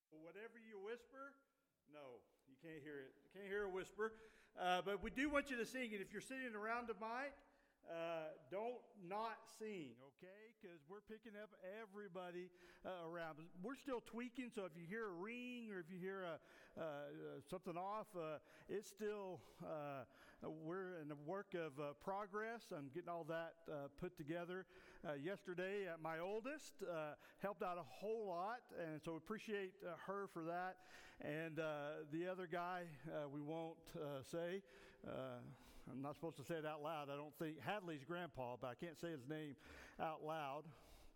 Whatever you whisper, no, you can't hear it. You can't hear a whisper. But we do want you to sing. And if you're sitting around the mic, don't not sing, okay? Because we're picking up everybody around. We're still tweaking, so if you hear a ring or if you hear something off, it's still, we're in the work of progress. I'm getting all that put together. Yesterday, my oldest helped out a whole lot, and so appreciate her for that. And the other guy, we won't say. I'm not supposed to say it out loud, I don't think. Hadley's grandpa, but I can't say his name out loud.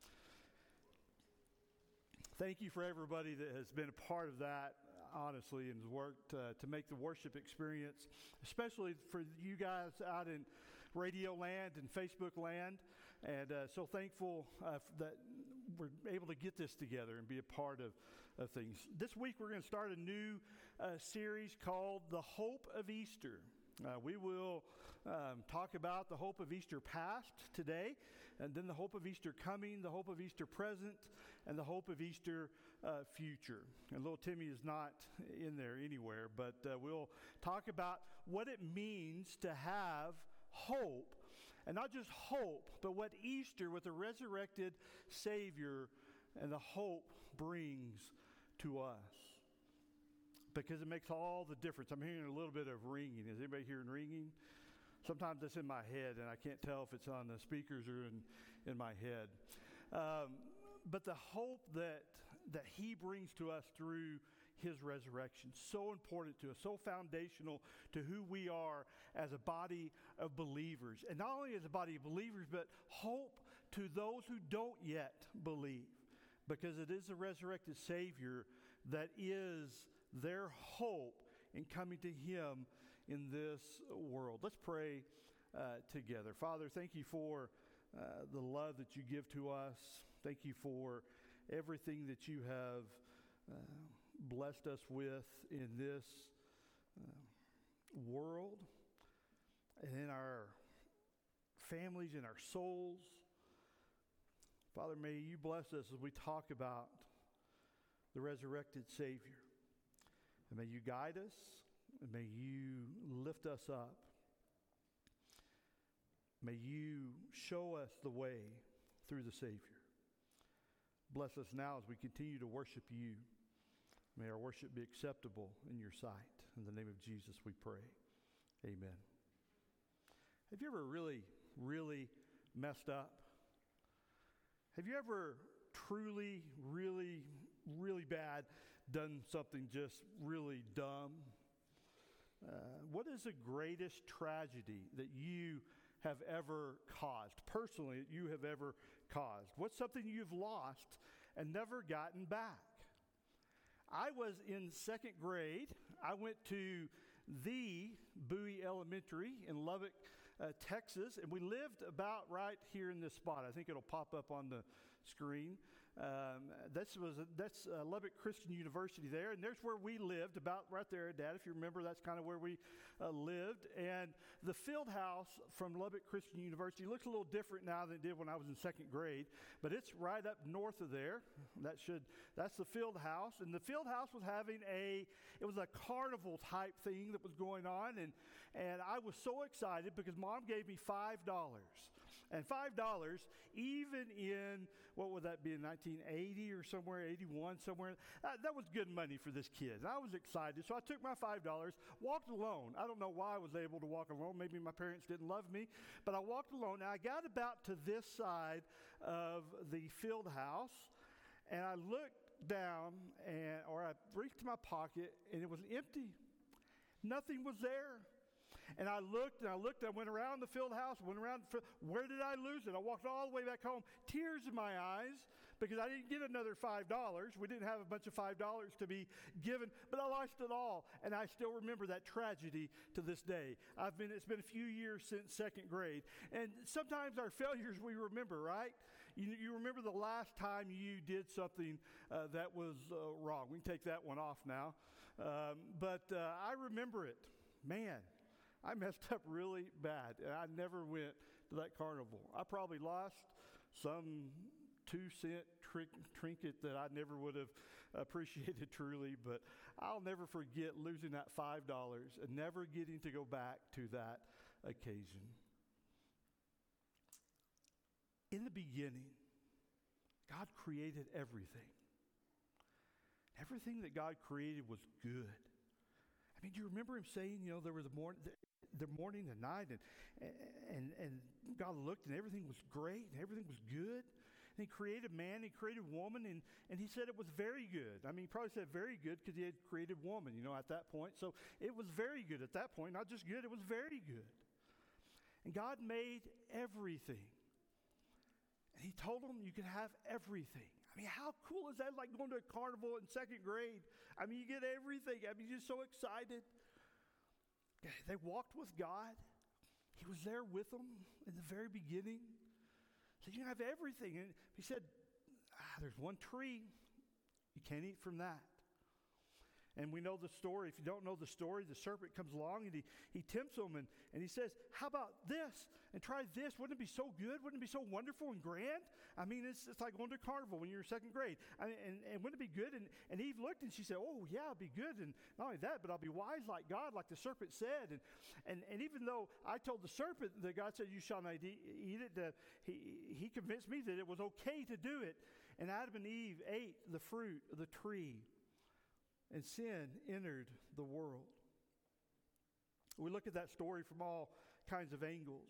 Thank you for everybody that has been a part of that, honestly, and has worked to make the worship experience, especially for you guys out in radio land and Facebook land. And so thankful that we're able to get this together and be a part of things. This week we're going to start a new series called The Hope of Easter. We will talk about the hope of Easter past today, and then the hope of Easter coming, the hope of Easter present, and the hope of Easter future. And little Timmy is not in there anywhere, but we'll talk about what it means to have hope, and not just hope, but what Easter with the resurrected Savior and the hope brings to us. Because it makes all the difference. I'm hearing a little bit of ringing. Is anybody hearing ringing? Sometimes it's in my head, and I can't tell if it's on the speakers or in my head. But the hope that He brings to us through His resurrection, so important to us, so foundational to who we are as a body of believers. And not only as a body of believers, but hope to those who don't yet believe. Because it is the resurrected Savior that is their hope in coming to Him in this world. Let's pray together. Father, thank you for the love that you give to us. Thank you for everything that you have blessed us with in this world and in our families, in our souls. Father, may you bless us as we talk about the resurrected Savior. And may you guide us, and may you lift us up. May you show us the way through the Savior. Bless us now as we continue to worship you. May our worship be acceptable in your sight. In the name of Jesus we pray. Amen. Have you ever really, really messed up? Have you ever truly, really, really bad done something just really dumb? What is the greatest tragedy that you have ever caused? Personally, that you have ever caused? What's something you've lost and never gotten back? I was in second grade. I went to the Bowie Elementary in Lubbock, Texas, and we lived about right here in this spot. I think it'll pop up on the screen. That's Lubbock Christian University there, and there's where we lived, about right there, Dad. If you remember, that's kind of where we lived. And the field house from Lubbock Christian University looks a little different now than it did when I was in second grade, but it's right up north of there. That's the field house, and the field house was having it was a carnival type thing that was going on, and I was so excited because Mom gave me $5, and $5 even in, what would that be, in 1980 or somewhere, 81 somewhere, that was good money for this kid. And I was excited, so I took my $5, walked alone. I don't know why I was able to walk alone. Maybe my parents didn't love me, but I walked alone, and I got about to this side of the field house, and I looked down, or I reached to my pocket, and it was empty. Nothing was there. And I looked, and I went around the field house, where did I lose it? I walked all the way back home, tears in my eyes, because I didn't get another $5. We didn't have a bunch of $5 to be given, but I lost it all. And I still remember that tragedy to this day. It's been a few years since second grade. And sometimes our failures we remember, right? You remember the last time you did something that was wrong. We can take that one off now. But I remember it. Man, I messed up really bad, and I never went to that carnival. I probably lost some 2-cent trinket that I never would have appreciate it truly, but I'll never forget losing that $5 and never getting to go back to that occasion. In the beginning, God created everything. Everything that God created was good. I mean, do you remember him saying, there was the morning and night, and God looked and everything was great and everything was good. And he created man, he created woman, and he said it was very good. I mean, he probably said very good because he had created woman, at that point. So it was very good at that point. Not just good, it was very good. And God made everything. And he told them you could have everything. I mean, how cool is that? Like going to a carnival in second grade. I mean, you get everything. I mean, you're so excited. They walked with God. He was there with them in the very beginning. So you have everything. And he said, there's one tree. You can't eat from that. And we know the story. If you don't know the story, the serpent comes along and he tempts them and he says, how about this? And try this. Wouldn't it be so good? Wouldn't it be so wonderful and grand? I mean, it's like going to a carnival when you're in second grade. And wouldn't it be good? And Eve looked and she said, oh, yeah, it'll be good. And not only that, but I'll be wise like God, like the serpent said. And even though I told the serpent that God said, you shall not eat it, he convinced me that it was okay to do it. And Adam and Eve ate the fruit of the tree. And sin entered the world. We look at that story from all kinds of angles.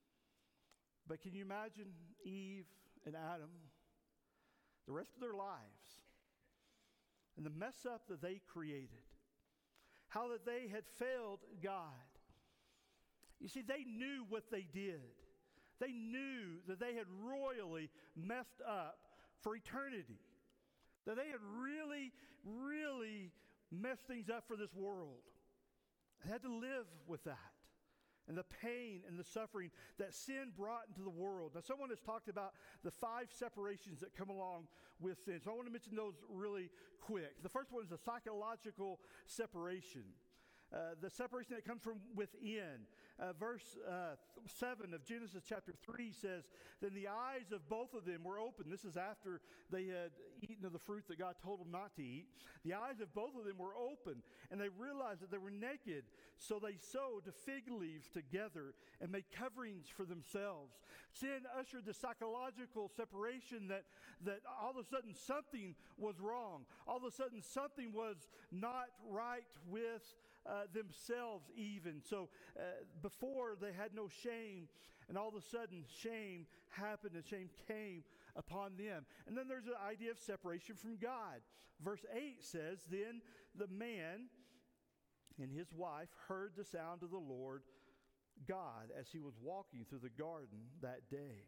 But can you imagine Eve and Adam, the rest of their lives, and the mess up that they created? How that they had failed God. You see, they knew what they did. They knew that they had royally messed up for eternity. That they had really, really messed things up for this world. They had to live with that. And the pain and the suffering that sin brought into the world. Now, someone has talked about the 5 separations that come along with sin. So I want to mention those really quick. The first one is the psychological separation. The separation that comes from within. Verse 7 of Genesis chapter 3 says, then the eyes of both of them were open. This is after they had eaten of the fruit that God told them not to eat. The eyes of both of them were open, and they realized that they were naked. So they sewed fig leaves together and made coverings for themselves. Sin ushered the psychological separation that all of a sudden something was wrong. All of a sudden something was not right with themselves even. So before they had no shame, and all of a sudden shame happened and shame came upon them. And then there's the idea of separation from God. Verse 8 says, then the man and his wife heard the sound of the Lord God as he was walking through the garden that day.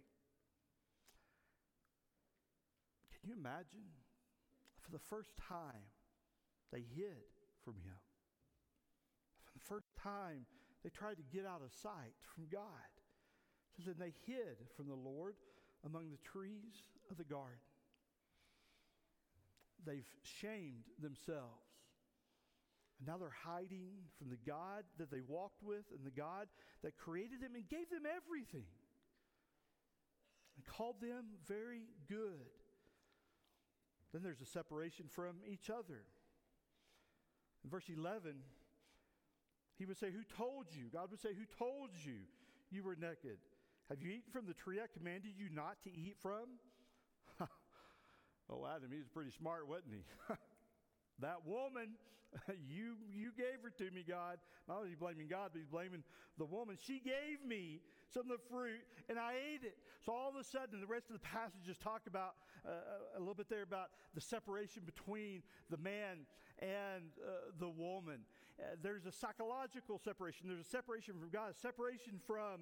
Can you imagine? For the first time, they hid from him. For the first time, they tried to get out of sight from God. So then they hid from the Lord among the trees of the garden. They've shamed themselves. And now they're hiding from the God that they walked with and the God that created them and gave them everything. And called them very good. Then there's a separation from each other. In verse 11, he would say, who told you? God would say, who told you you were naked? Have you eaten from the tree I commanded you not to eat from? Oh, Adam, he was pretty smart, wasn't he? That woman, you gave her to me, God. Not only is he blaming God, but he's blaming the woman. She gave me some of the fruit, and I ate it. So all of a sudden, the rest of the passages talk about, a little bit there about the separation between the man and the woman. There's a psychological separation. There's a separation from God, a separation from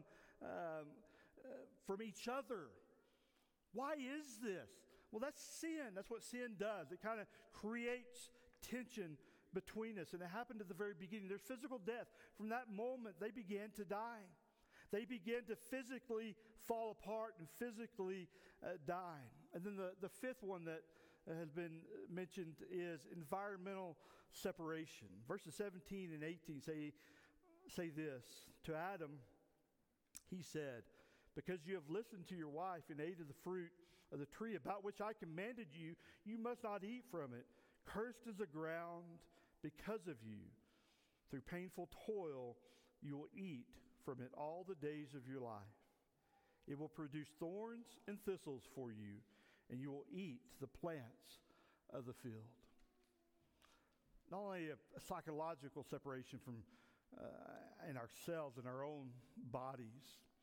each other. Why is this? Well, that's sin. That's what sin does. It kind of creates tension between us. And it happened at the very beginning. There's physical death. From that moment, they began to die. They began to physically fall apart and physically die. And then the fifth one that has been mentioned is environmental separation. Verses 17 and 18 say this. To Adam, he said, because you have listened to your wife and ate of the fruit of the tree about which I commanded you, you must not eat from it. Cursed is the ground because of you. Through painful toil, you will eat from it all the days of your life. It will produce thorns and thistles for you, and you will eat the plants of the field. Not only a psychological separation from in ourselves and our own bodies,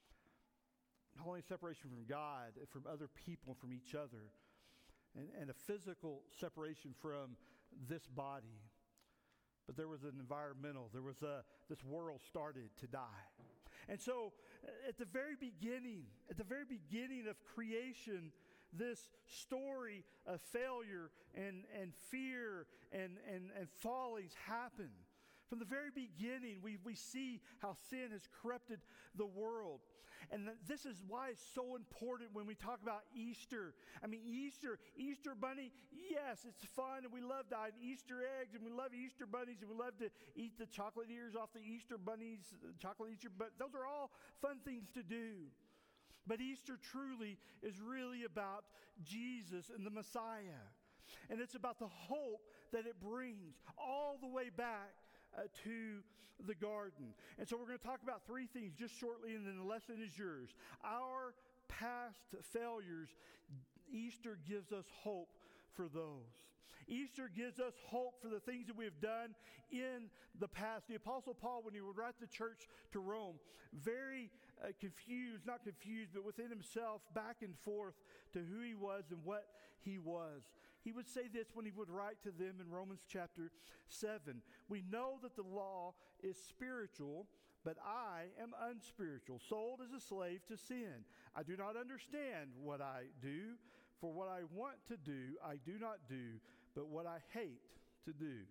not only separation from God, from other people, from each other, and a physical separation from this body, but there was an environmental, this world started to die. And so at the very beginning of creation, this story of failure and fear and fallings happen. From the very beginning, we see how sin has corrupted the world. And this is why it's so important when we talk about Easter. I mean, Easter bunny, yes, it's fun, and we love to hide Easter eggs, and we love Easter bunnies, and we love to eat the chocolate ears off the Easter bunnies, chocolate Easter, but those are all fun things to do. But Easter truly is really about Jesus and the Messiah. And it's about the hope that it brings all the way back to the garden. And so we're going to talk about three things just shortly, and then the lesson is yours. Our past failures, Easter gives us hope for those. Easter gives us hope for the things that we have done in the past. The Apostle Paul, when he would write the church to Rome, very not confused, but within himself, back and forth to who he was and what he was. He would say this when he would write to them in Romans chapter 7. We know that the law is spiritual, but I am unspiritual, sold as a slave to sin. I do not understand what I do, for what I want to do, I do not do, but what I hate to do.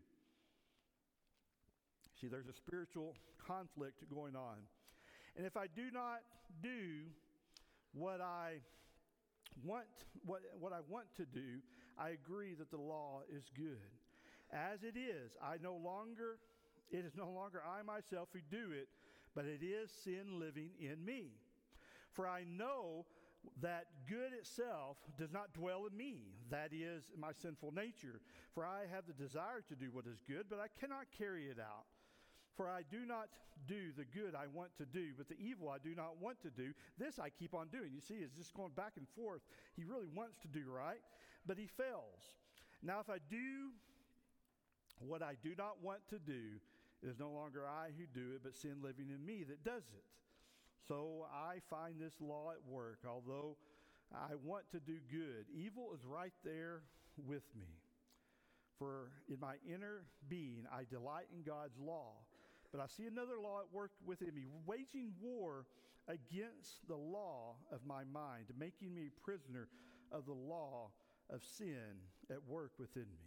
See, there's a spiritual conflict going on. And if I do not do what I want to do, I agree that the law is good. As it is, it is no longer I myself who do it, but it is sin living in me. For I know that good itself does not dwell in me, that is, my sinful nature. For I have the desire to do what is good, but I cannot carry it out. For I do not do the good I want to do, but the evil I do not want to do, this I keep on doing. You see, it's just going back and forth. He really wants to do right, but he fails. Now, if I do what I do not want to do, it is no longer I who do it, but sin living in me that does it. So I find this law at work. Although I want to do good, evil is right there with me. For in my inner being, I delight in God's law. But I see another law at work within me, waging war against the law of my mind, making me a prisoner of the law of sin at work within me.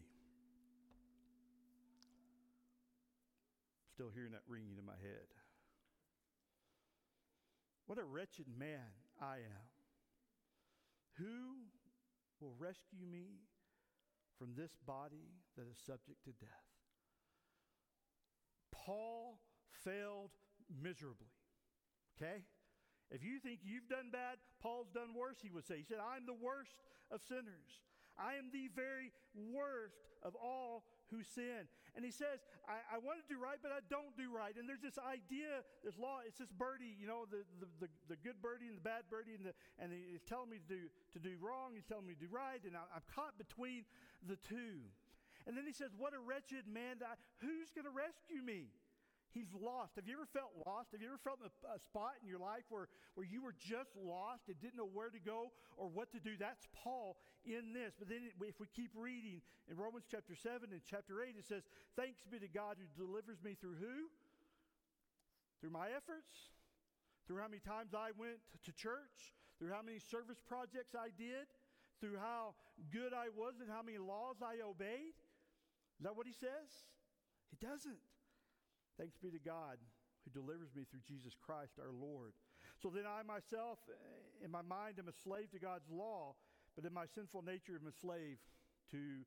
Still hearing that ringing in my head. What a wretched man I am. Who will rescue me from this body that is subject to death? Paul failed miserably. Okay? If you think you've done bad, Paul's done worse, he would say. He said, I'm the worst of sinners. I am the very worst of all who sin. And he says, I want to do right, but I don't do right. And there's this idea, this law, it's this birdie, you know, the good birdie and the bad birdie, and he's telling me to do wrong, he's telling me to do right, and I'm caught between the two. And then he says, what a wretched man, who's going to rescue me? He's lost. Have you ever felt lost? Have you ever felt a spot in your life where you were just lost and didn't know where to go or what to do? That's Paul in this. But then if we keep reading in Romans chapter 7 and chapter 8, it says, thanks be to God who delivers me through who? Through my efforts? Through how many times I went to church? Through how many service projects I did? Through how good I was and how many laws I obeyed? Is that what he says? He doesn't. Thanks be to God who delivers me through Jesus Christ our Lord. So then I myself, in my mind, am a slave to God's law, but in my sinful nature I'm slave to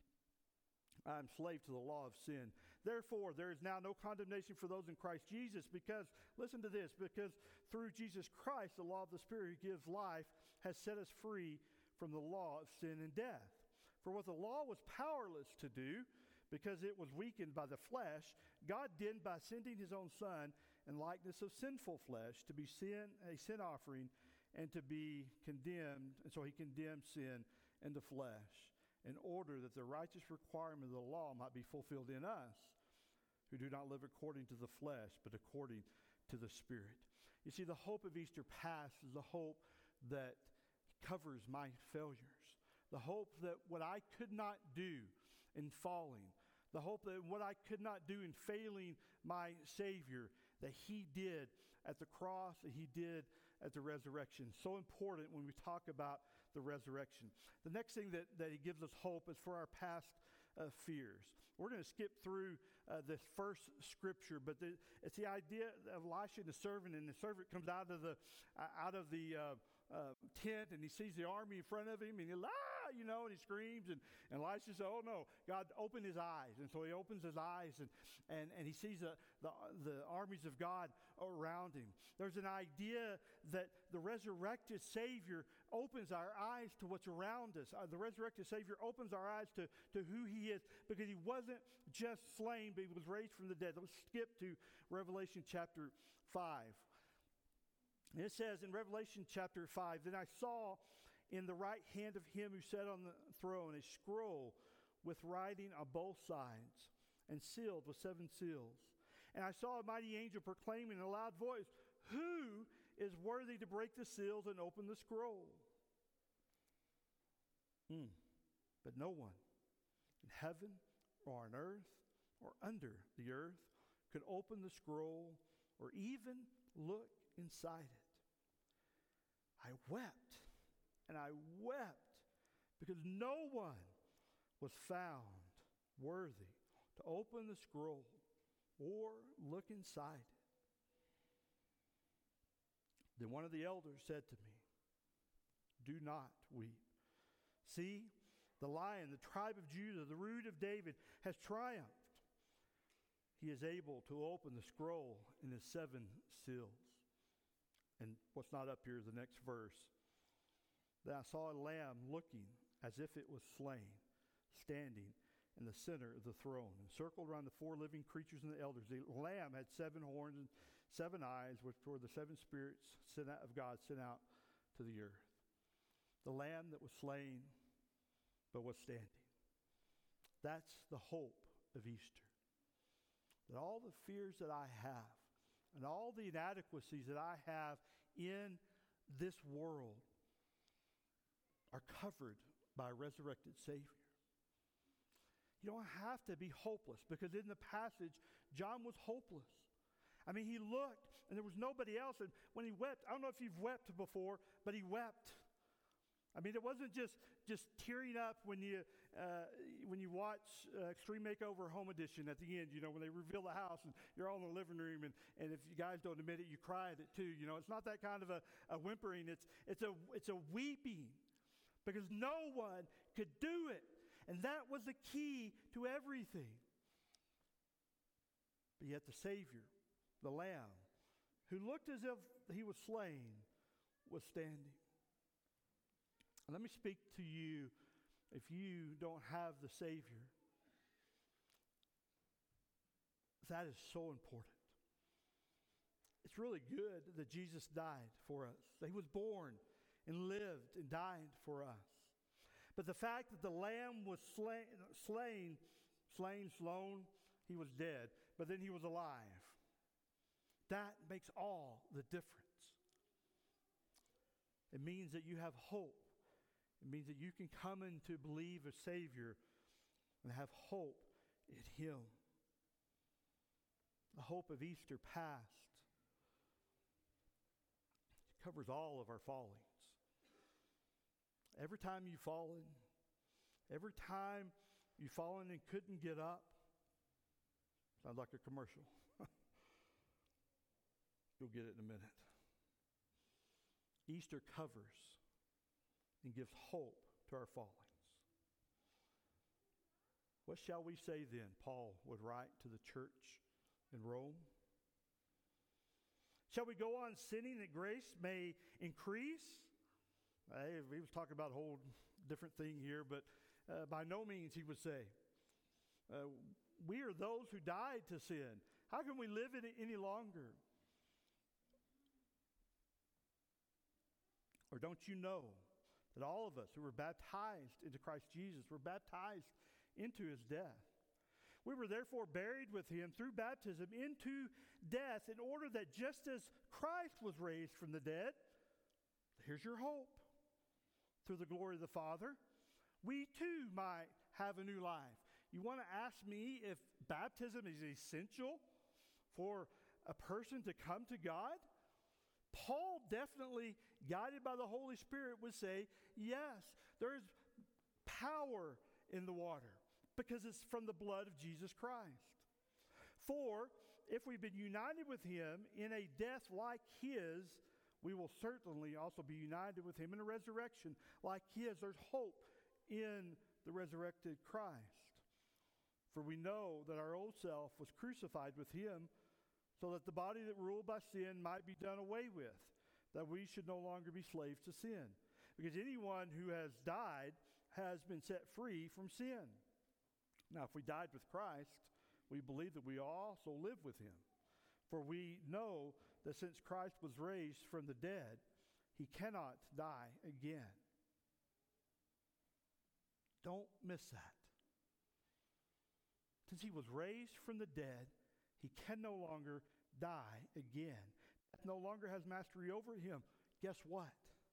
the law of sin. Therefore, there is now no condemnation for those in Christ Jesus because, listen to this, because through Jesus Christ, the law of the Spirit who gives life has set us free from the law of sin and death. For what the law was powerless to do, because it was weakened by the flesh, God did by sending his own Son in likeness of sinful flesh to be a sin offering and to be condemned. And so he condemned sin in the flesh in order that the righteous requirement of the law might be fulfilled in us who do not live according to the flesh, but according to the Spirit. You see, the hope of Easter past is the hope that covers my failures. The hope that what I could not do in falling, the hope that what I could not do in failing my Savior, that he did at the cross, that he did at the resurrection. So important when we talk about the resurrection. The next thing that he gives us hope is for our past fears. We're going to skip through this first scripture, but it's the idea of Elisha and the servant, and the servant comes out of the tent, and he sees the army in front of him, and and he screams, and Elisha says, "Oh no, God, open his eyes." And so he opens his eyes, and he sees the armies of God around him. There's an idea that the resurrected Savior opens our eyes to what's around us. The resurrected Savior opens our eyes to who he is, because he wasn't just slain, but he was raised from the dead. Let's skip to Revelation chapter 5. And it says in Revelation chapter 5, "Then I saw in the right hand of him who sat on the throne a scroll with writing on both sides and sealed with 7 seals. And I saw a mighty angel proclaiming in a loud voice, 'Who is worthy to break the seals and open the scroll?' But no one in heaven or on earth or under the earth could open the scroll or even look inside it. I wept, and I wept, because no one was found worthy to open the scroll or look inside it. Then one of the elders said to me, 'Do not weep. See, the Lion, the tribe of Judah, the Root of David, has triumphed. He is able to open the scroll and the 7 seals.'" And what's not up here is the next verse. "Then I saw a lamb looking as if it was slain, standing in the center of the throne, encircled around the 4 living creatures and the elders. The lamb had 7 horns and 7 eyes, which were the 7 spirits of God sent out to the earth. The lamb that was slain but was standing." That's the hope of Easter. That all the fears that I have and all the inadequacies that I have in this world are covered by a resurrected Savior. You don't have to be hopeless, because in the passage, John was hopeless. I mean, he looked, and there was nobody else. And when he wept, I don't know if you've wept before, but he wept. I mean, it wasn't just tearing up when you watch Extreme Makeover Home Edition at the end, when they reveal the house and you're all in the living room, and if you guys don't admit it, you cry at it too. It's not that kind of a whimpering. It's a weeping, because no one could do it. And that was the key to everything. But yet the Savior, the Lamb, who looked as if he was slain, was standing. And let me speak to you, if you don't have the Savior, that is so important. It's really good that Jesus died for us, that he was born and lived and died for us. But the fact that the Lamb was slain, he was dead, but then he was alive. That makes all the difference. It means that you have hope. It means that you can come in to believe a Savior and have hope in him. The hope of Easter past covers all of our fallings. Every time you've fallen, every time you've fallen and couldn't get up, sounds like a commercial. You'll get it in a minute. Easter covers and gives hope to our fallings. What shall we say then? Paul would write to the church in Rome. Shall we go on sinning that grace may increase? He was talking about a whole different thing here, but By no means, he would say. We are those who died to sin. How can we live in it any longer? Or don't you know that all of us who were baptized into Christ Jesus were baptized into his death? We were therefore buried with him through baptism into death, in order that just as Christ was raised from the dead, here's your hope, through the glory of the Father, we too might have a new life. You want to ask me if baptism is essential for a person to come to God? Paul, definitely guided by the Holy Spirit, would say, yes, there is power in the water because it's from the blood of Jesus Christ. For if we've been united with him in a death like his, we will certainly also be united with him in a resurrection like his. There's hope in the resurrected Christ. For we know that our old self was crucified with him, so that the body that ruled by sin might be done away with, that we should no longer be slaves to sin. Because anyone who has died has been set free from sin. Now, if we died with Christ, we believe that we also live with him. For we know that since Christ was raised from the dead, he cannot die again. Don't miss that. Since he was raised from the dead, he can no longer die again. Death no longer has mastery over him. Guess what?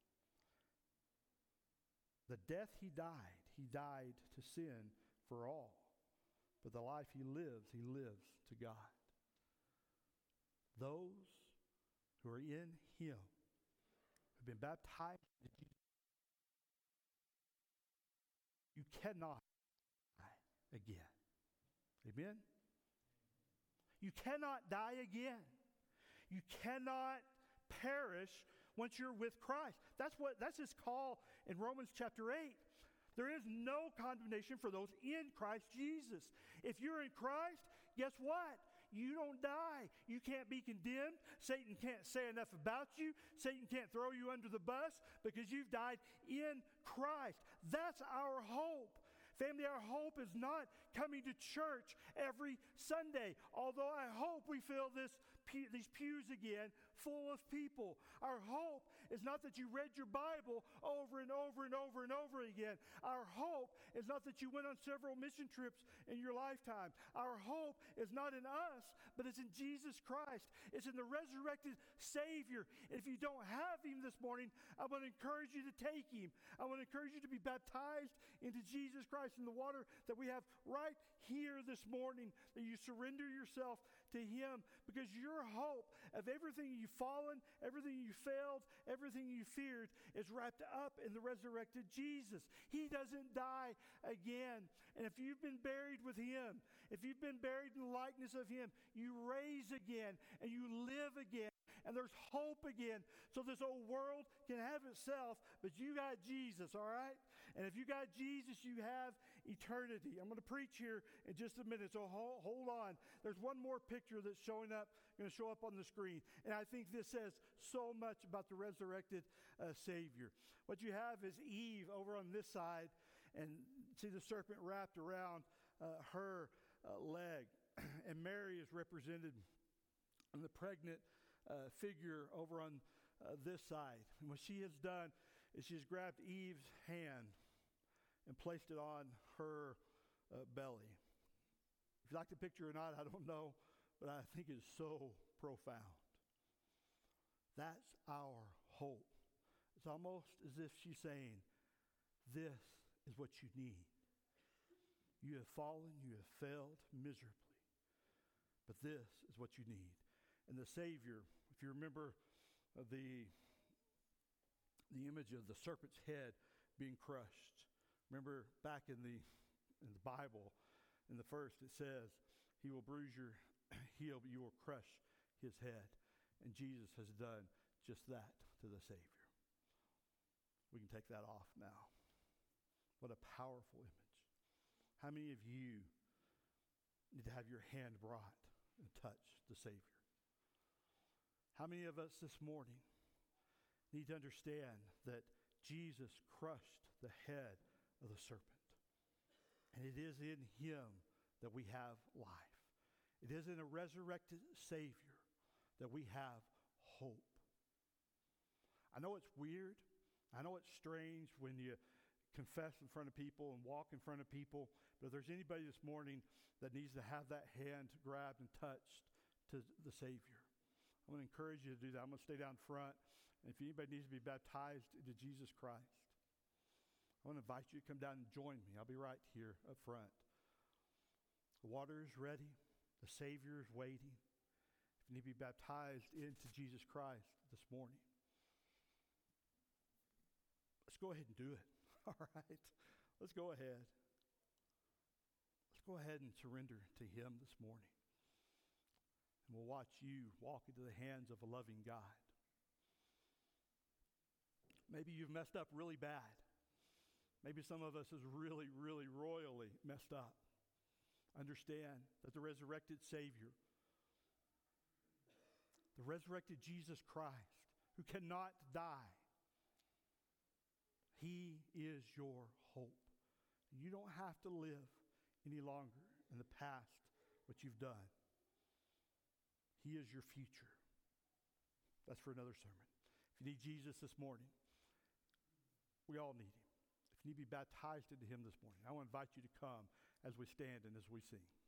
The death he died to sin for all. But the life he lives to God. Those who are in him, who've been baptized into Jesus, you cannot die again. Amen? You cannot die again. You cannot perish once you're with Christ. That's his call in Romans chapter 8. There is no condemnation for those in Christ Jesus. If you're in Christ, guess what? You don't die. You can't be condemned. Satan can't say enough about you. Satan can't throw you under the bus because you've died in Christ. That's our hope. Family, our hope is not coming to church every Sunday, although I hope we fill these pews again full of people. Our hope is not that you read your Bible over and over and over and over again. Our hope is not that you went on several mission trips in your lifetime. Our hope is not in us, but it's in Jesus Christ. It's in the resurrected Savior. And if you don't have him this morning, I want to encourage you to take him. I want to encourage you to be baptized into Jesus Christ in the water that we have right here this morning, that you surrender yourself to him, because your hope of everything you've fallen, everything you failed, everything you feared is wrapped up in the resurrected Jesus. He doesn't die again. And if you've been buried with him, if you've been buried in the likeness of him, you raise again and you live again. And there's hope again. So this old world can have itself, but you got Jesus, all right? And if you got Jesus, you have eternity. I'm going to preach here in just a minute, so hold on. There's one more picture that's going to show up on the screen. And I think this says so much about the resurrected Savior. What you have is Eve over on this side, and see the serpent wrapped around her leg. And Mary is represented in the pregnant figure over on this side. And what she has done is she's grabbed Eve's hand and placed it on her belly. If you like the picture or not, I don't know, but I think it's so profound. That's our hope. It's almost as if she's saying, this is what you need. You have fallen, you have failed miserably, but this is what you need. And the Savior, if you remember the image of the serpent's head being crushed. Remember back in the Bible, in the first, it says, he will bruise your heel, but you will crush his head. And Jesus has done just that to the Savior. We can take that off now. What a powerful image. How many of you need to have your hand brought and touch the Savior? How many of us this morning need to understand that Jesus crushed the head of the serpent? And it is in him that we have life. It is in a resurrected Savior that we have hope. I know it's weird. I know it's strange when you confess in front of people and walk in front of people. But if there's anybody this morning that needs to have that hand grabbed and touched to the Savior, I'm going to encourage you to do that. I'm going to stay down front. And if anybody needs to be baptized into Jesus Christ, I want to invite you to come down and join me. I'll be right here up front. The water is ready. The Savior is waiting. If you need to be baptized into Jesus Christ this morning, let's go ahead and do it. All right? Let's go ahead. Let's go ahead and surrender to him this morning. And we'll watch you walk into the hands of a loving God. Maybe you've messed up really bad. Maybe some of us is really, really royally messed up. Understand that the resurrected Savior, the resurrected Jesus Christ, who cannot die, he is your hope. You don't have to live any longer in the past what you've done. He is your future. That's for another sermon. If you need Jesus this morning, we all need him. If you need to be baptized into him this morning, I want to invite you to come as we stand and as we sing.